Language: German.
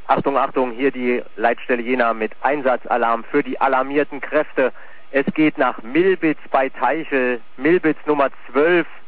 Achtung, Achtung, hier die Leitstelle Jena mit Einsatzalarm für die alarmierten Kräfte. Es geht nach Milbitz bei Teichel, Milbitz Nummer 12.